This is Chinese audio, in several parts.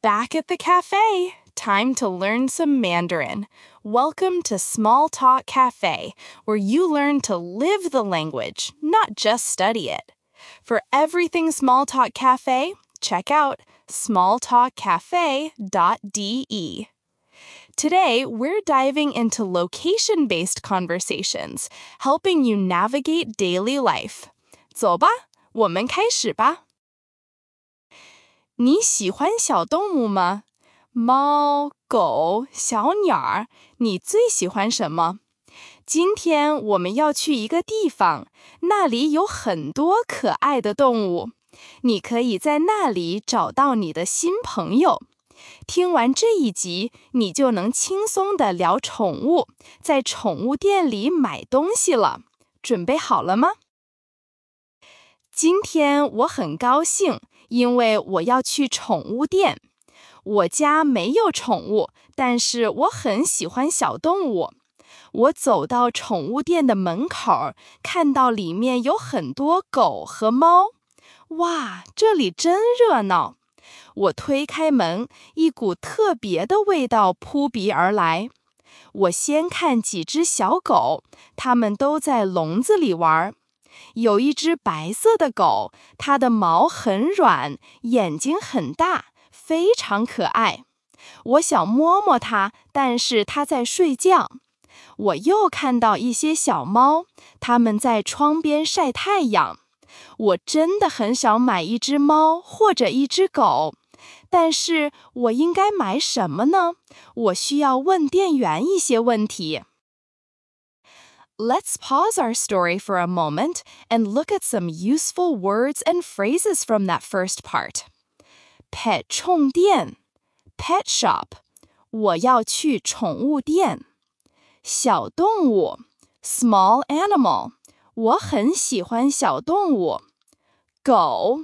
Back at the cafe. Time to learn some Mandarin. Welcome to Small Talk Cafe, where you learn to live the language, not just study it. For everything Small Talk Cafe, check out smalltalkcafe.de. Today, we're diving into location-based conversations, helping you navigate daily life. 走吧，我们开始吧。你喜欢小动物吗？猫、狗、小鸟儿，你最喜欢什么？今天我们要去一个地方，那里有很多可爱的动物。你可以在那里找到你的新朋友。听完这一集，你就能轻松地聊宠物，在宠物店里买东西了。准备好了吗？今天我很高兴，因为我要去宠物店。我家没有宠物，但是我很喜欢小动物。我走到宠物店的门口，看到里面有很多狗和猫。哇，这里真热闹！我推开门，一股特别的味道扑鼻而来。我先看几只小狗，它们都在笼子里玩。有一只白色的狗，它的毛很软，眼睛很大，非常可爱。我想摸摸它，但是它在睡觉。我又看到一些小猫，它们在窗边晒太阳。我真的很想买一只猫或者一只狗，但是我应该买什么呢？我需要问店员一些问题。Let's pause our story for a moment and look at some useful words and phrases from that first part. Pet 宠店 Pet shop 我要去宠物店。小动物 Small animal 我很喜欢小动物。狗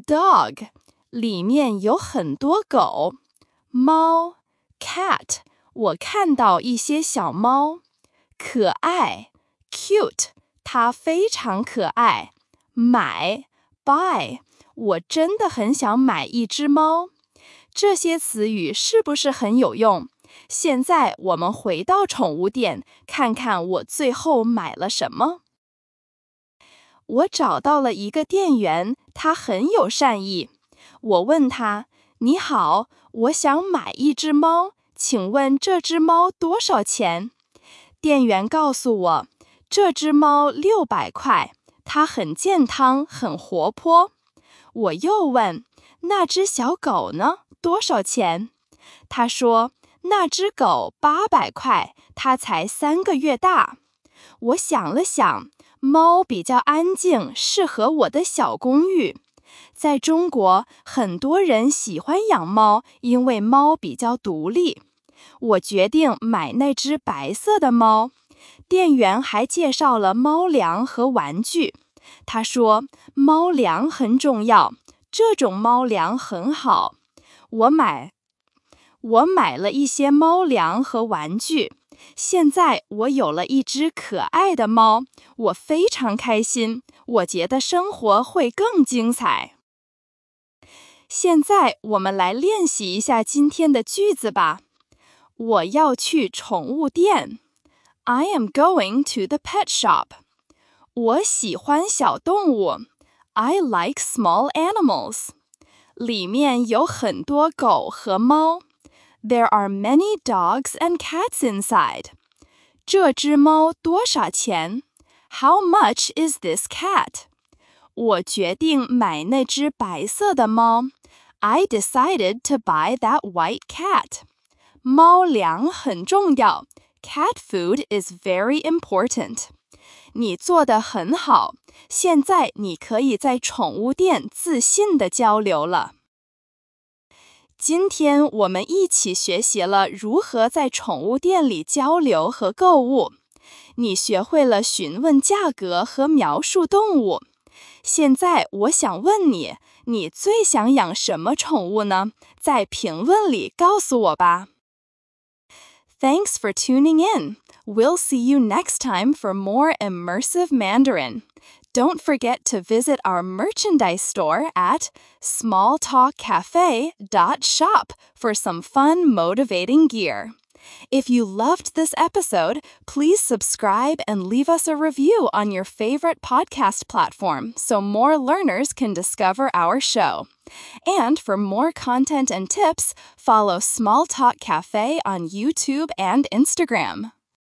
Dog 里面有很多狗。猫 Cat 我看到一些小猫。可爱Cute 它非常可爱。买 Buy 我真的很想买一只猫。这些词语是不是很有用？现在我们回到宠物店，看看我最后买了什么。我找到了一个店员，他很有善意。我问他：你好，我想买一只猫，请问这只猫多少钱？店员告诉我，这只猫600块，它很健康，很活泼。我又问，那只小狗呢？多少钱？他说，那只狗800块，它才3个月大。我想了想，猫比较安静，适合我的小公寓。在中国，很多人喜欢养猫，因为猫比较独立。我决定买那只白色的猫。店员还介绍了猫粮和玩具。他说，猫粮很重要，这种猫粮很好。我买了一些猫粮和玩具。现在我有了一只可爱的猫，我非常开心。我觉得生活会更精彩。现在我们来练习一下今天的句子吧。我要去宠物店。I am going to the pet shop. 我喜欢小动物。I like small animals. 里面有很多狗和猫。There are many dogs and cats inside. 这只猫多少钱？ How much is this cat? 我决定买那只白色的猫。I decided to buy that white cat. 猫粮很重要。Cat food is very important. 你做得很好，现在你可以在宠物店自信地交流了。今天我们一起学习了如何在宠物店里交流和购物。你学会了询问价格和描述动物。现在我想问你，你最想养什么宠物呢？在评论里告诉我吧。Thanks for tuning in. We'll see you next time for more immersive Mandarin. Don't forget to visit our merchandise store at smalltalkcafe.shop for some fun, motivating gear. If you loved this episode, please subscribe and leave us a review on your favorite podcast platform so more learners can discover our show. And for more content and tips, follow Small Talk Cafe on YouTube and Instagram.